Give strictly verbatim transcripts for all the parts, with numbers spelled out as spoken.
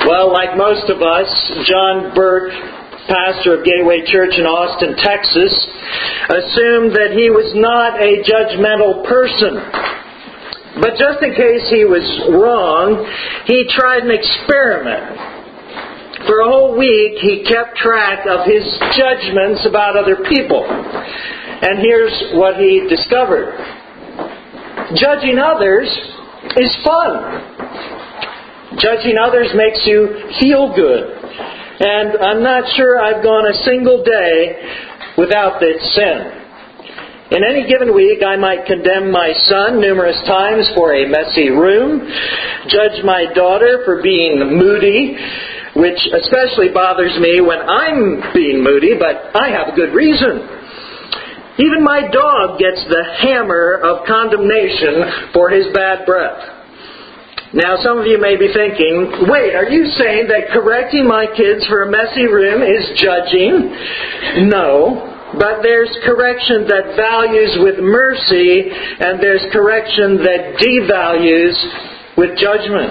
Well, like most of us, John Burke, pastor of Gateway Church in Austin, Texas, assumed that he was not a judgmental person. But just in case he was wrong, he tried an experiment. For a whole week, he kept track of his judgments about other people. And here's what he discovered. Judging others is fun. Judging others makes you feel good. And I'm not sure I've gone a single day without this sin. In any given week, I might condemn my son numerous times for a messy room, judge my daughter for being moody, which especially bothers me when I'm being moody, but I have a good reason. Even my dog gets the hammer of condemnation for his bad breath. Now, some of you may be thinking, wait, are you saying that correcting my kids for a messy room is judging? No, but there's correction that values with mercy, and there's correction that devalues with judgment.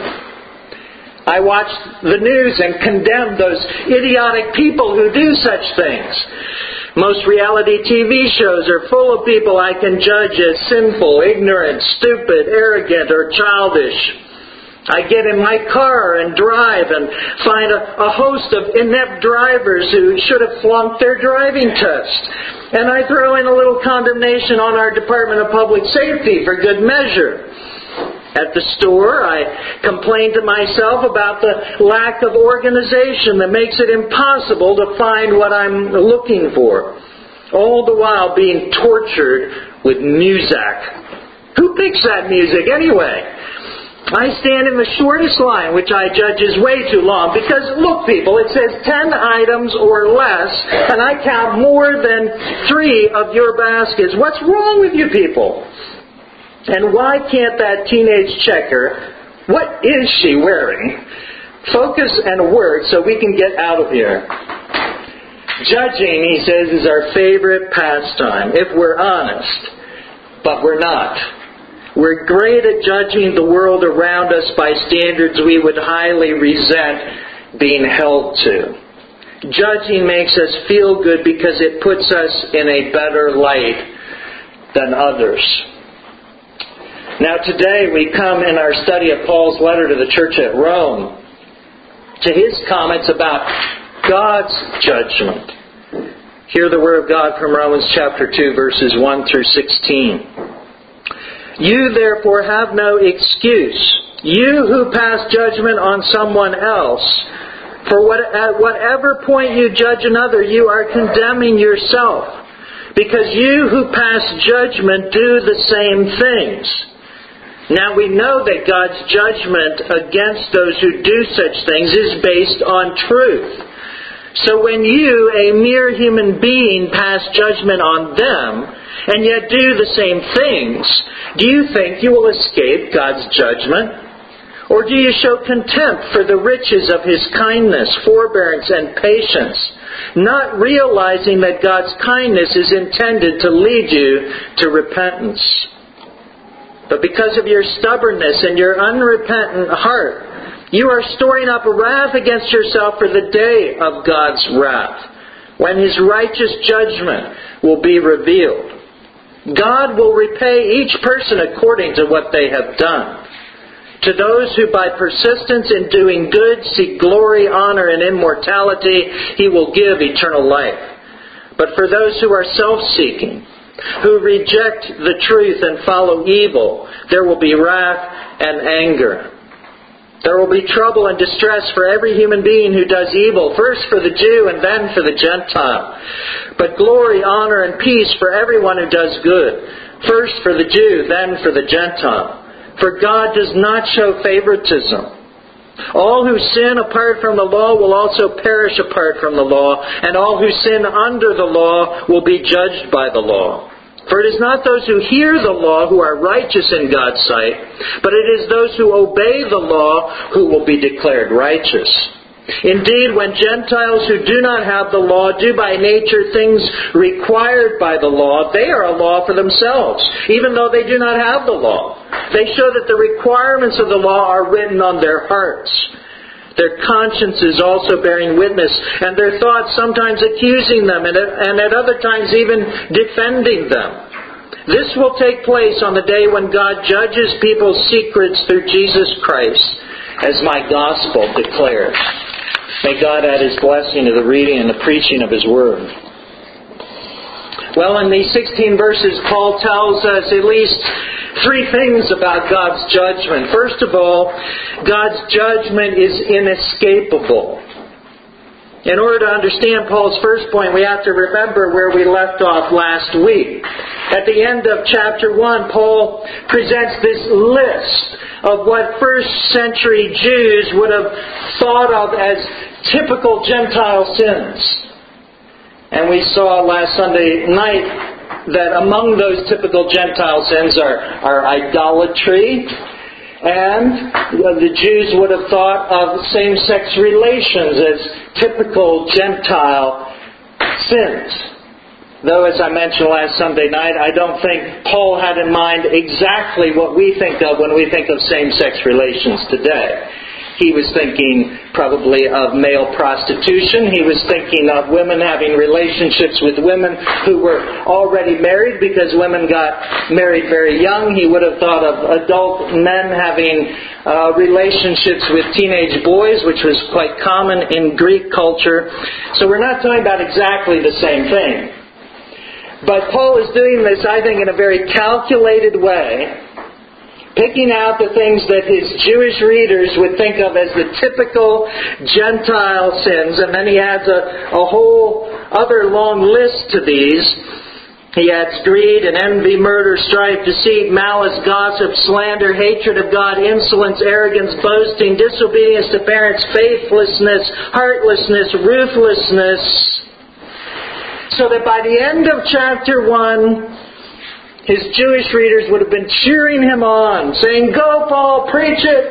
I watch the news and condemn those idiotic people who do such things. Most reality T V shows are full of people I can judge as sinful, ignorant, stupid, arrogant, or childish. I get in my car and drive and find a, a host of inept drivers who should have flunked their driving test. And I throw in a little condemnation on our Department of Public Safety for good measure. At the store, I complain to myself about the lack of organization that makes it impossible to find what I'm looking for. All the while being tortured with Muzak. Who picks that music anyway? I stand in the shortest line, which I judge is way too long, because, look, people, it says ten items or less, and I count more than three of your baskets. What's wrong with you people? And why can't that teenage checker, what is she wearing, focus and work so we can get out of here? Judging, he says, is our favorite pastime, if we're honest, but we're not. We're great at judging the world around us by standards we would highly resent being held to. Judging makes us feel good because it puts us in a better light than others. Now today we come in our study of Paul's letter to the church at Rome to his comments about God's judgment. Hear the word of God from Romans chapter two, verses one through sixteen. You therefore have no excuse, you who pass judgment on someone else. For what, at whatever point you judge another, you are condemning yourself, because you who pass judgment do the same things. Now we know that God's judgment against those who do such things is based on truth. So when you, a mere human being, pass judgment on them, and yet do the same things, do you think you will escape God's judgment? Or do you show contempt for the riches of His kindness, forbearance, and patience, not realizing that God's kindness is intended to lead you to repentance? But because of your stubbornness and your unrepentant heart, you are storing up wrath against yourself for the day of God's wrath, when His righteous judgment will be revealed. God will repay each person according to what they have done. To those who by persistence in doing good seek glory, honor, and immortality, He will give eternal life. But for those who are self-seeking, who reject the truth and follow evil, there will be wrath and anger. There will be trouble and distress for every human being who does evil, first for the Jew and then for the Gentile. But glory, honor, and peace for everyone who does good, first for the Jew, then for the Gentile. For God does not show favoritism. All who sin apart from the law will also perish apart from the law, and all who sin under the law will be judged by the law. For it is not those who hear the law who are righteous in God's sight, but it is those who obey the law who will be declared righteous. Indeed, when Gentiles who do not have the law do by nature things required by the law, they are a law for themselves, even though they do not have the law. They show that the requirements of the law are written on their hearts. their consciences also bearing witness, and their thoughts sometimes accusing them, and at, and at other times even defending them. This will take place on the day when God judges people's secrets through Jesus Christ, as my gospel declares. May God add His blessing to the reading and the preaching of His Word. Well, in these sixteen verses, Paul tells us at least three things about God's judgment. First of all, God's judgment is inescapable. In order to understand Paul's first point, we have to remember where we left off last week. At the end of chapter one, Paul presents this list of what first century Jews would have thought of as typical Gentile sins. And we saw last Sunday night that among those typical Gentile sins are, are idolatry, and the Jews would have thought of same-sex relations as typical Gentile sins. Though, as I mentioned last Sunday night, I don't think Paul had in mind exactly what we think of when we think of same-sex relations today. He was thinking probably of male prostitution. He was thinking of women having relationships with women who were already married because women got married very young. He would have thought of adult men having uh, relationships with teenage boys, which was quite common in Greek culture. So we're not talking about exactly the same thing. But Paul is doing this, I think, in a very calculated way, picking out the things that his Jewish readers would think of as the typical Gentile sins. And then he adds a, a whole other long list to these. He adds greed and envy, murder, strife, deceit, malice, gossip, slander, hatred of God, insolence, arrogance, boasting, disobedience to parents, faithlessness, heartlessness, ruthlessness. So that by the end of chapter one, his Jewish readers would have been cheering him on, saying, "Go, Paul, preach it!"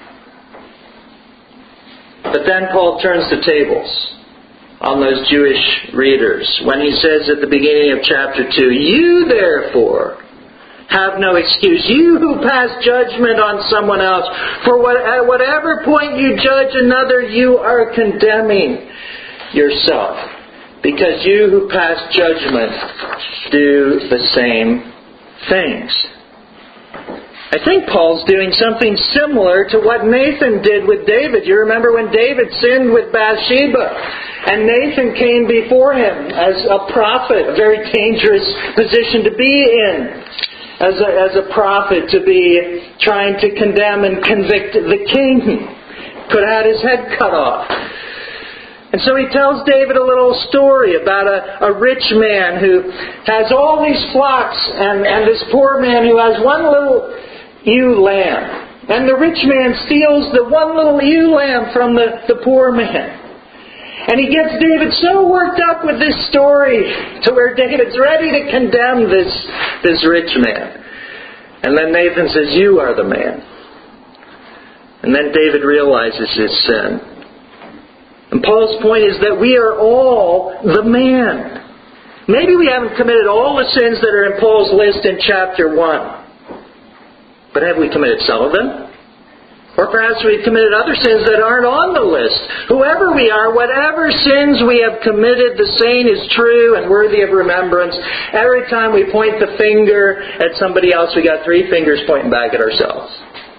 But then Paul turns the tables on those Jewish readers when he says at the beginning of chapter two, "You therefore have no excuse, you who pass judgment on someone else. For what, at whatever point you judge another, you are condemning yourself. Because you who pass judgment do the same things." I think Paul's doing something similar to what Nathan did with David. You remember when David sinned with Bathsheba, and Nathan came before him as a prophet, a very dangerous position to be in, as a, as a prophet, to be trying to condemn and convict the king. Could have had his head cut off. And so he tells David a little story about a, a rich man who has all these flocks and, and this poor man who has one little ewe lamb. And the rich man steals the one little ewe lamb from the, the poor man. And he gets David so worked up with this story to where David's ready to condemn this, this rich man. And then Nathan says, "You are the man." And then David realizes his sin. And Paul's point is that we are all the man. Maybe we haven't committed all the sins that are in Paul's list in chapter one. But have we committed some of them? Or perhaps we've committed other sins that aren't on the list. Whoever we are, whatever sins we have committed, the saying is true and worthy of remembrance. Every time we point the finger at somebody else, we got three fingers pointing back at ourselves.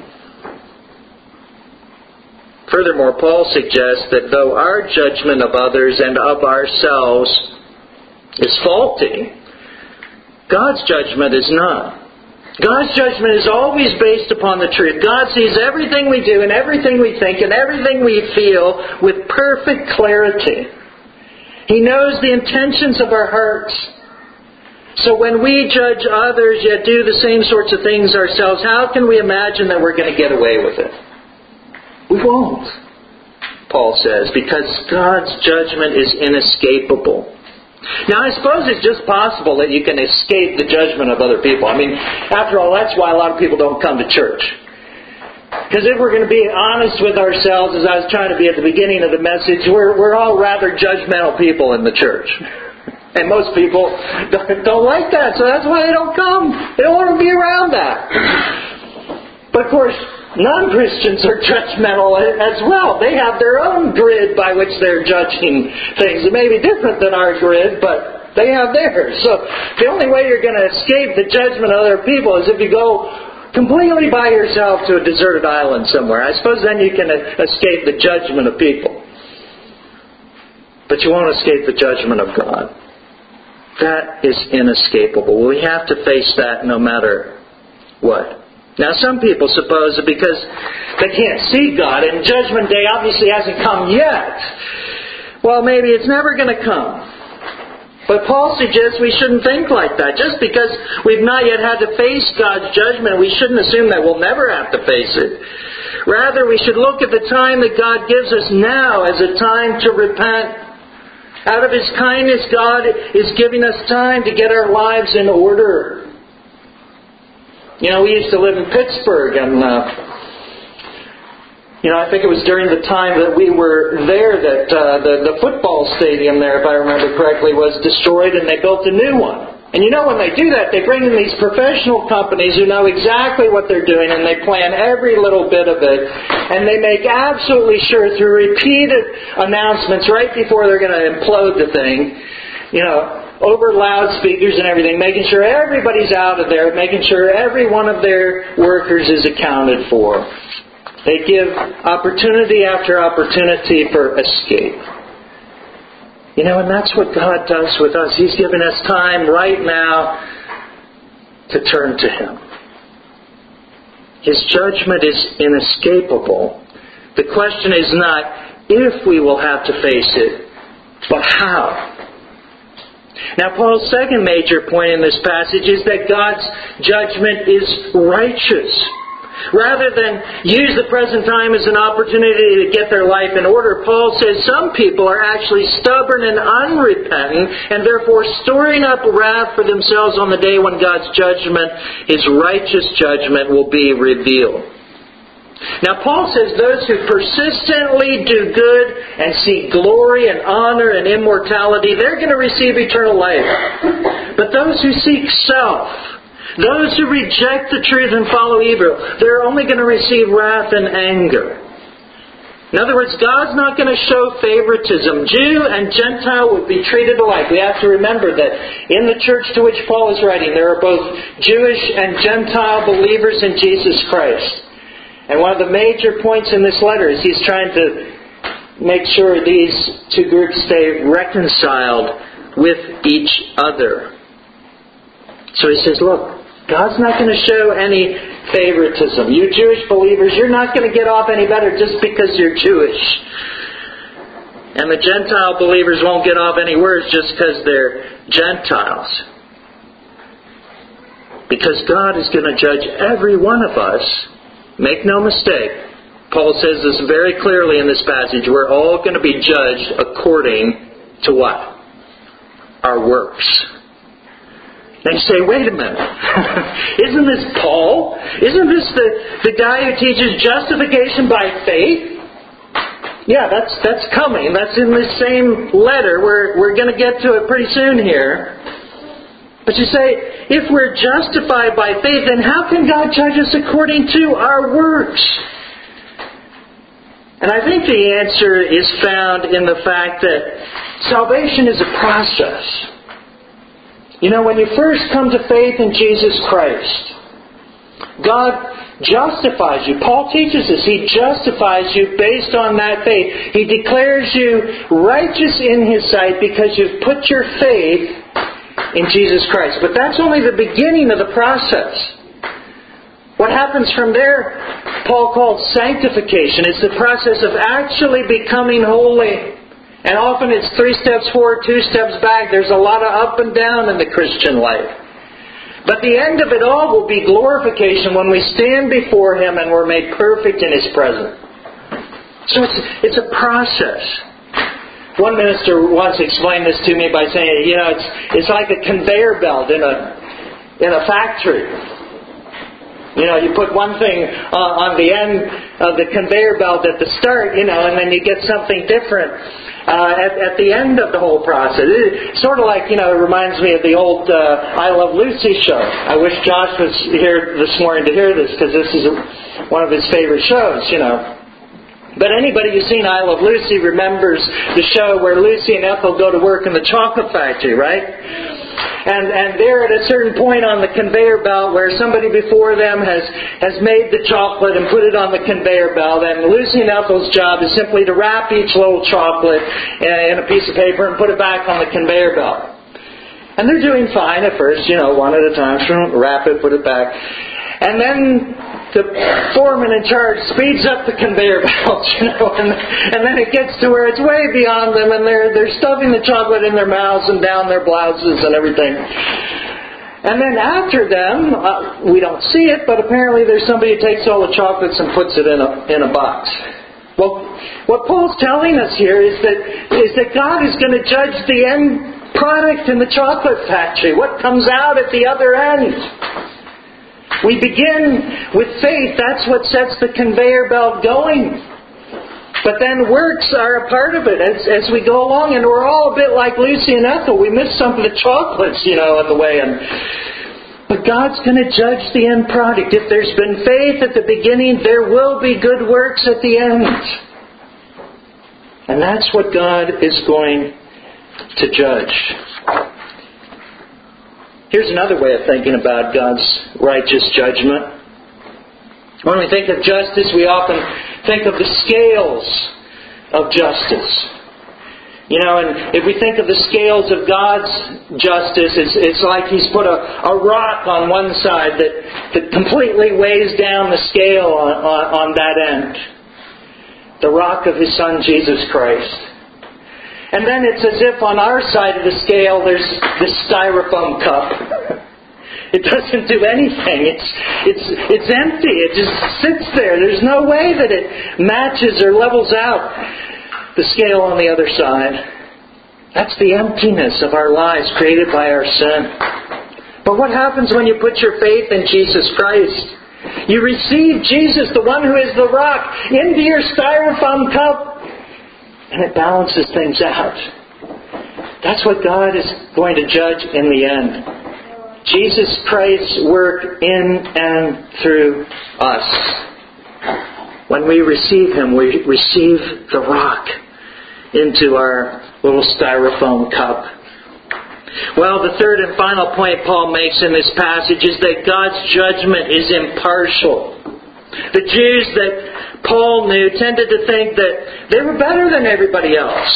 Furthermore, Paul suggests that though our judgment of others and of ourselves is faulty, God's judgment is not. God's judgment is always based upon the truth. God sees everything we do and everything we think and everything we feel with perfect clarity. He knows the intentions of our hearts. So when we judge others yet do the same sorts of things ourselves, how can we imagine that we're going to get away with it? We won't, Paul says, because God's judgment is inescapable. Now, I suppose it's just possible that you can escape the judgment of other people. I mean, after all, that's why a lot of people don't come to church. Because if we're going to be honest with ourselves, as I was trying to be at the beginning of the message, we're, we're all rather judgmental people in the church. And most people don't, don't like that, so that's why they don't come. They don't want to be around that. But of course, Non-Christians are judgmental as well. They have their own grid by which they're judging things. It may be different than our grid, but they have theirs. So the only way you're going to escape the judgment of other people is if you go completely by yourself to a deserted island somewhere. I suppose then you can escape the judgment of people. But you won't escape the judgment of God. That is inescapable. We have to face that no matter what. Now, some people suppose that because they can't see God and Judgment Day obviously hasn't come yet, well, maybe it's never going to come. But Paul suggests we shouldn't think like that. Just because we've not yet had to face God's judgment, we shouldn't assume that we'll never have to face it. Rather, we should look at the time that God gives us now as a time to repent. Out of His kindness, God is giving us time to get our lives in order. You know, we used to live in Pittsburgh, and uh, you know, I think it was during the time that we were there that uh, the the football stadium there, if I remember correctly, was destroyed, and they built a new one. And you know, when they do that, they bring in these professional companies who know exactly what they're doing, and they plan every little bit of it, and they make absolutely sure through repeated announcements right before they're going to implode the thing, you know, over loudspeakers and everything, making sure everybody's out of there, making sure every one of their workers is accounted for. They give opportunity after opportunity for escape. You know, and that's what God does with us. He's given us time right now to turn to Him. His judgment is inescapable. The question is not if we will have to face it, but how. Now, Paul's second major point in this passage is that God's judgment is righteous. Rather than use the present time as an opportunity to get their life in order, Paul says some people are actually stubborn and unrepentant and therefore storing up wrath for themselves on the day when God's judgment, His righteous judgment, will be revealed. Now, Paul says those who persistently do good and seek glory and honor and immortality, they're going to receive eternal life. But those who seek self, those who reject the truth and follow evil, they're only going to receive wrath and anger. In other words, God's not going to show favoritism. Jew and Gentile would be treated alike. We have to remember that in the church to which Paul is writing, there are both Jewish and Gentile believers in Jesus Christ. And one of the major points in this letter is he's trying to make sure these two groups stay reconciled with each other. So he says, look, God's not going to show any favoritism. You Jewish believers, you're not going to get off any better just because you're Jewish. And the Gentile believers won't get off any worse just because they're Gentiles. Because God is going to judge every one of us. Make no mistake, Paul says this very clearly in this passage. We're all going to be judged according to what? Our works. Then you say, wait a minute. Isn't this Paul? Isn't this the, the guy who teaches justification by faith? Yeah, that's that's coming. That's in this same letter. We're, we're going to get to it pretty soon here. But you say, if we're justified by faith, then how can God judge us according to our works? And I think the answer is found in the fact that salvation is a process. You know, when you first come to faith in Jesus Christ, God justifies you. Paul teaches us He justifies you based on that faith. He declares you righteous in His sight because you've put your faith in Jesus Christ. But that's only the beginning of the process. What happens from there, Paul called sanctification. It's the process of actually becoming holy. And often it's three steps forward, two steps back. There's a lot of up and down in the Christian life. But the end of it all will be glorification when we stand before Him and we're made perfect in His presence. So it's, it's a process. One minister once explained this to me by saying, you know, it's it's like a conveyor belt in a in a factory. You know, you put one thing uh, on the end of the conveyor belt at the start, you know, and then you get something different uh, at, at the end of the whole process. It's sort of like, you know, it reminds me of the old uh, I Love Lucy show. I wish Josh was here this morning to hear this, because this is one of his favorite shows, you know. But anybody who's seen I Love Lucy remembers the show where Lucy and Ethel go to work in the chocolate factory, right? And and they're at a certain point on the conveyor belt where somebody before them has, has made the chocolate and put it on the conveyor belt. And Lucy and Ethel's job is simply to wrap each little chocolate in a piece of paper and put it back on the conveyor belt. And they're doing fine at first, you know, one at a time. Wrap it, put it back. And then the foreman in charge speeds up the conveyor belt, you know, and, and then it gets to where it's way beyond them, and they're they're stuffing the chocolate in their mouths and down their blouses and everything. And then after them, uh, we don't see it, but apparently there's somebody who takes all the chocolates and puts it in a in a box. Well, what Paul's telling us here is that is that God is going to judge the end product in the chocolate factory, what comes out at the other end. We begin with faith. That's what sets the conveyor belt going. But then works are a part of it as, as we go along. And we're all a bit like Lucy and Ethel. We miss some of the chocolates, you know, on the way. And, but God's going to judge the end product. If there's been faith at the beginning, there will be good works at the end. And that's what God is going to judge. Here's another way of thinking about God's righteous judgment. When we think of justice, we often think of the scales of justice. You know, and if we think of the scales of God's justice, it's, it's like He's put a, a rock on one side that, that completely weighs down the scale on, on, on that end. The rock of His Son, Jesus Christ. And then it's as if on our side of the scale there's this styrofoam cup. It doesn't do anything. It's it's it's empty. It just sits there. There's no way that it matches or levels out the scale on the other side. That's the emptiness of our lives created by our sin. But what happens when you put your faith in Jesus Christ? You receive Jesus, the one who is the rock, into your styrofoam cup. And it balances things out. That's what God is going to judge in the end. Jesus Christ's work in and through us. When we receive Him, we receive the rock into our little styrofoam cup. Well, the third and final point Paul makes in this passage is that God's judgment is impartial. The Jews that Paul knew tended to think that they were better than everybody else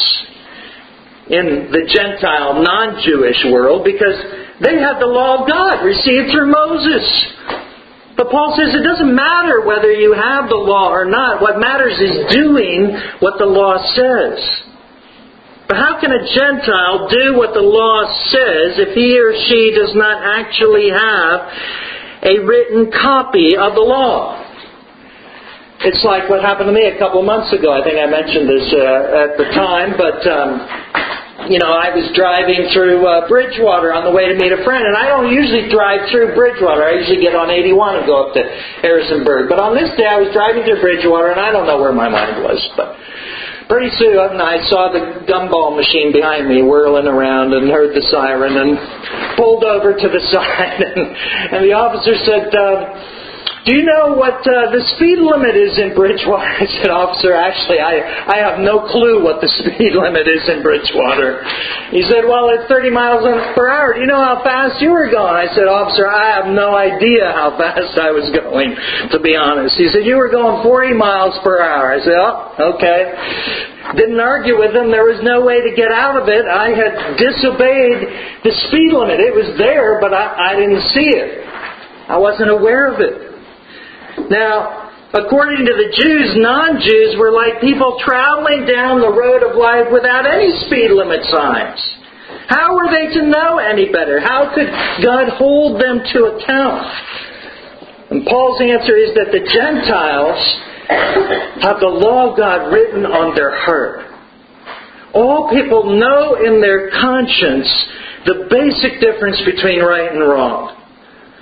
in the Gentile, non-Jewish world because they had the law of God received through Moses. But Paul says it doesn't matter whether you have the law or not. What matters is doing what the law says. But how can a Gentile do what the law says if he or she does not actually have a written copy of the law? It's like what happened to me a couple of months ago. I think I mentioned this uh, at the time, but um, you know, I was driving through uh, Bridgewater on the way to meet a friend, and I don't usually drive through Bridgewater. I usually get on eighty-one and go up to Harrisonburg. But on this day, I was driving through Bridgewater, and I don't know where my mind was, but pretty soon I saw the gumball machine behind me whirling around and heard the siren and pulled over to the side, and, and the officer said, Uh, do you know what uh, the speed limit is in Bridgewater? I said, officer, actually, I, I have no clue what the speed limit is in Bridgewater. He said, well, it's thirty miles per hour. Do you know how fast you were going? I said, officer, I have no idea how fast I was going, to be honest. He said, you were going forty miles per hour. I said, oh, okay. Didn't argue with him. There was no way to get out of it. I had disobeyed the speed limit. It was there, but I, I didn't see it. I wasn't aware of it. Now, according to the Jews, non-Jews were like people traveling down the road of life without any speed limit signs. How were they to know any better? How could God hold them to account? And Paul's answer is that the Gentiles have the law of God written on their heart. All people know in their conscience the basic difference between right and wrong.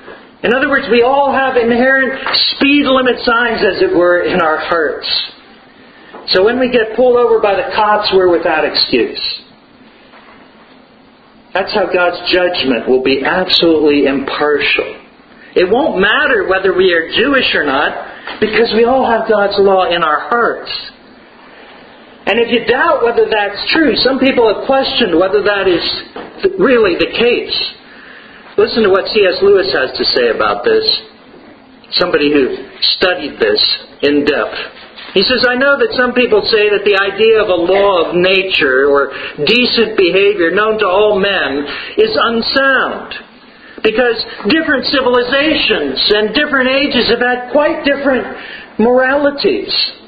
In other words, we all have inherent speed limit signs, as it were, in our hearts. So when we get pulled over by the cops, we're without excuse. That's how God's judgment will be absolutely impartial. It won't matter whether we are Jewish or not, because we all have God's law in our hearts. And if you doubt whether that's true, some people have questioned whether that is really the case. Listen to what C S Lewis has to say about this. Somebody who studied this in depth. He says, I know that some people say that the idea of a law of nature or decent behavior known to all men is unsound. Because different civilizations and different ages have had quite different moralities.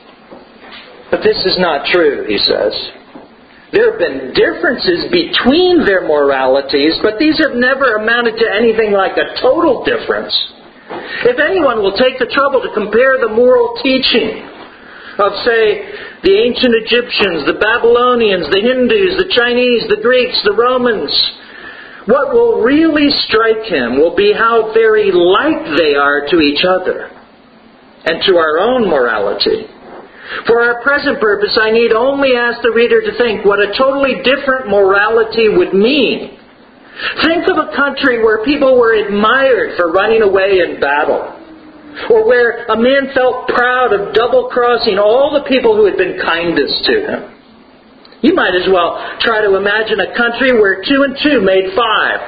But this is not true, he says. There have been differences between their moralities, but these have never amounted to anything like a total difference. If anyone will take the trouble to compare the moral teaching of, say, the ancient Egyptians, the Babylonians, the Hindus, the Chinese, the Greeks, the Romans, what will really strike him will be how very like they are to each other and to our own morality. For our present purpose, I need only ask the reader to think what a totally different morality would mean. Think of a country where people were admired for running away in battle, or where a man felt proud of double-crossing all the people who had been kindest to him. You might as well try to imagine a country where two and two made five.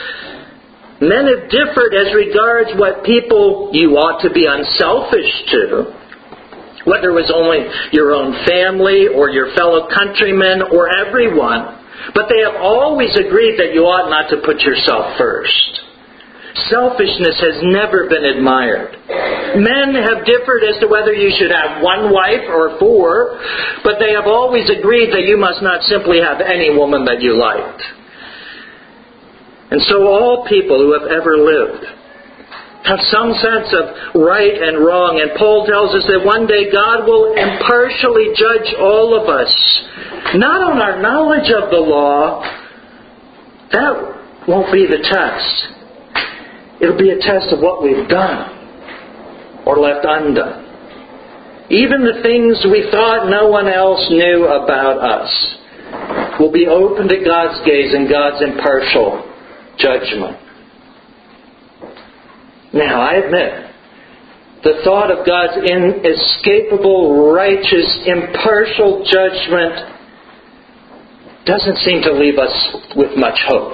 Men have differed as regards what people you ought to be unselfish to, whether it was only your own family or your fellow countrymen or everyone. But they have always agreed that you ought not to put yourself first. Selfishness has never been admired. Men have differed as to whether you should have one wife or four, but they have always agreed that you must not simply have any woman that you liked. And so all people who have ever lived have some sense of right and wrong, and Paul tells us that one day God will impartially judge all of us, not on our knowledge of the law. That won't be the test. It'll be a test of what we've done or left undone. Even the things we thought no one else knew about us will be open to God's gaze and God's impartial judgment. Now, I admit, the thought of God's inescapable, righteous, impartial judgment doesn't seem to leave us with much hope.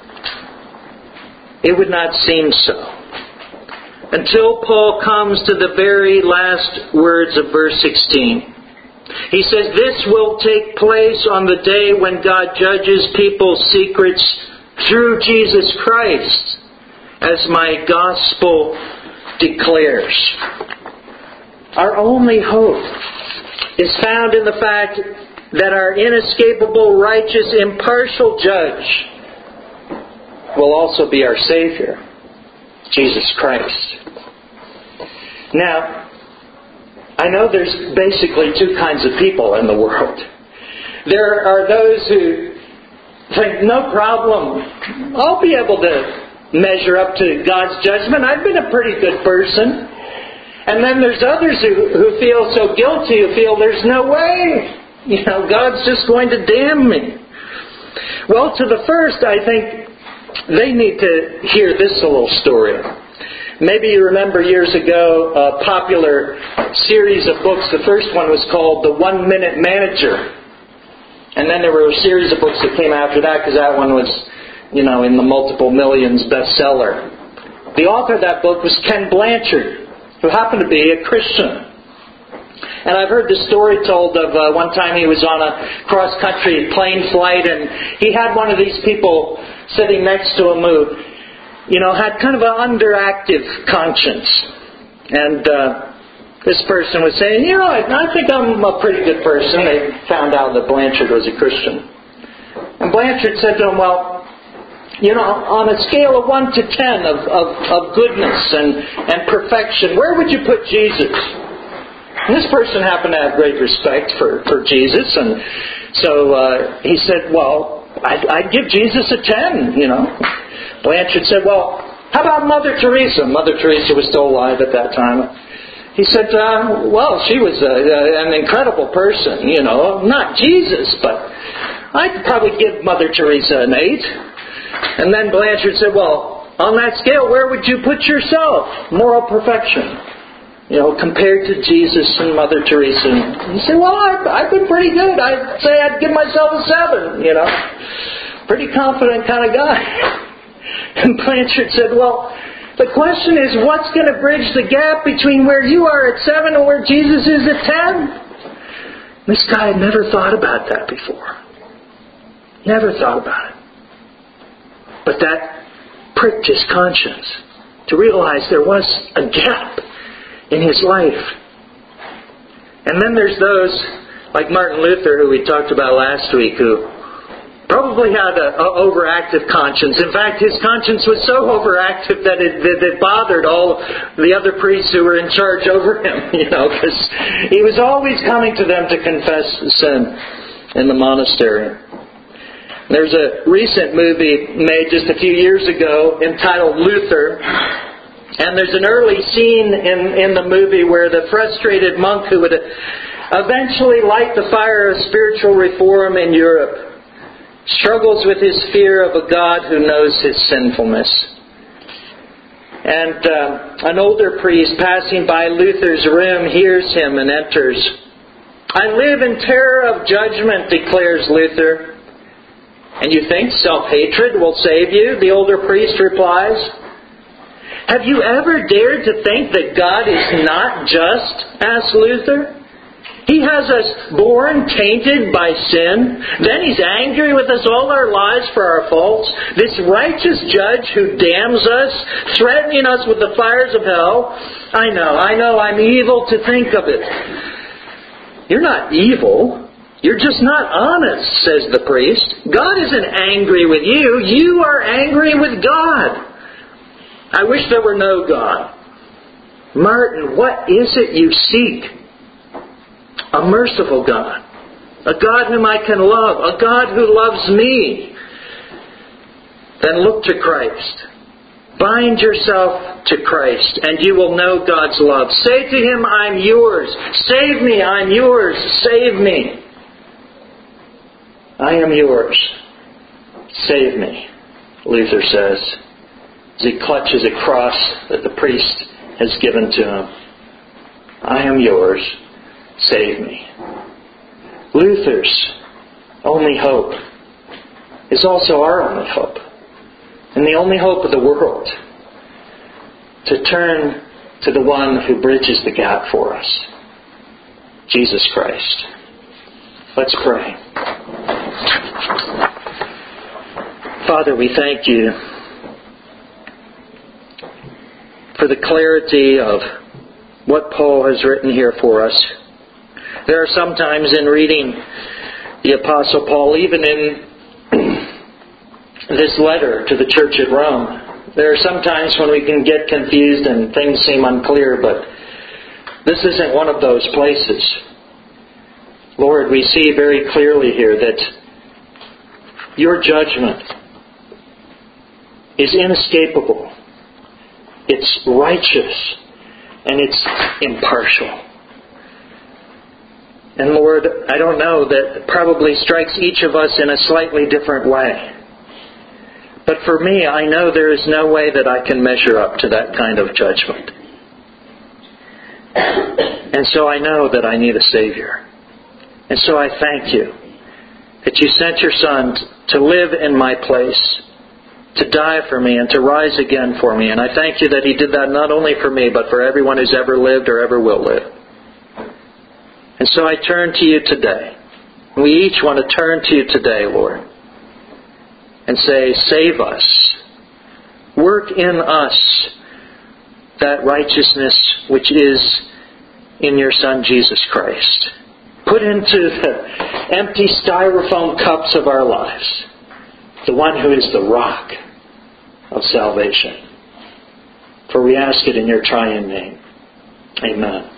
It would not seem so. Until Paul comes to the very last words of verse sixteen. He says, this will take place on the day when God judges people's secrets through Jesus Christ, as my gospel declares. Our only hope is found in the fact that our inescapable, righteous, impartial judge will also be our Savior, Jesus Christ. Now, I know there's basically two kinds of people in the world. There are those who think, no problem, I'll be able to measure up to God's judgment. I've been a pretty good person. And then there's others who, who feel so guilty, who feel there's no way. You know, God's just going to damn me. Well, to the first, I think they need to hear this little story. Maybe you remember years ago a popular series of books. The first one was called The One Minute Manager. And then there were a series of books that came after that, because that one was, you know, in the multiple millions bestseller. The author of that book was Ken Blanchard, who happened to be a Christian. And I've heard the story told of uh, one time he was on a cross-country plane flight, and he had one of these people sitting next to him who, you know, had kind of an underactive conscience. And uh, this person was saying, you know, I, I think I'm a pretty good person. They found out that Blanchard was a Christian. And Blanchard said to him, well, you know, on a scale of one to ten of, of, of goodness and, and perfection, where would you put Jesus? And this person happened to have great respect for, for Jesus, and so uh, he said, well, I'd, I'd give Jesus a ten, you know. Blanchard said, well, How about Mother Teresa? Mother Teresa was still alive at that time. He said, uh, well, she was a, a, an incredible person, you know. Not Jesus, but I'd probably give Mother Teresa an eight. And then Blanchard said, well, on that scale, where would you put yourself? Moral perfection. You know, compared to Jesus and Mother Teresa. And he said, well, I've, I've been pretty good. I'd say I'd give myself a seven, you know. Pretty confident kind of guy. And Blanchard said, well, the question is, what's going to bridge the gap between where you are at seven and where Jesus is at ten? This guy had never thought about that before. Never thought about it. But that pricked his conscience to realize there was a gap in his life. And then there's those like Martin Luther, who we talked about last week, who probably had an overactive conscience. In fact, his conscience was so overactive that it, that it bothered all the other priests who were in charge over him, you know, because he was always coming to them to confess sin in the monastery. There's a recent movie made just a few years ago entitled Luther. And there's an early scene in, in the movie where the frustrated monk who would eventually light the fire of spiritual reform in Europe struggles with his fear of a God who knows his sinfulness. And uh, an older priest passing by Luther's room hears him and enters. I live in terror of judgment, declares Luther. And you think self-hatred will save you? The older priest replies. Have you ever dared to think that God is not just? Asked Luther. He has us born tainted by sin. Then He's angry with us all our lives for our faults. This righteous judge who damns us, threatening us with the fires of hell. I know, I know I'm evil to think of it. You're not evil. You're just not honest, says the priest. God isn't angry with you. You are angry with God. I wish there were no God. Martin, what is it you seek? A merciful God. A God whom I can love. A God who loves me. Then look to Christ. Bind yourself to Christ and you will know God's love. Say to Him, I'm yours. Save me, I'm yours. Save me. I am yours. Save me, Luther says, as he clutches a cross that the priest has given to him. I am yours. Save me. Luther's only hope is also our only hope. And the only hope of the world. To turn to the one who bridges the gap for us. Jesus Christ. Let's pray. Father, we thank You for the clarity of what Paul has written here for us. There are some times in reading the Apostle Paul, even in this letter to the church at Rome, there are some times when we can get confused and things seem unclear, but this isn't one of those places. Lord, we see very clearly here that Your judgment is inescapable. It's righteous and it's impartial. And Lord, I don't know, that probably strikes each of us in a slightly different way. But for me, I know there is no way that I can measure up to that kind of judgment. And so I know that I need a Savior. And so I thank You that You sent Your Son to live in my place, to die for me and to rise again for me. And I thank You that He did that not only for me, but for everyone who's ever lived or ever will live. And so I turn to You today. We each want to turn to You today, Lord, and say, save us. Work in us that righteousness which is in Your Son, Jesus Christ. Put into the empty styrofoam cups of our lives the one who is the rock of salvation. For we ask it in Your triune name. Amen.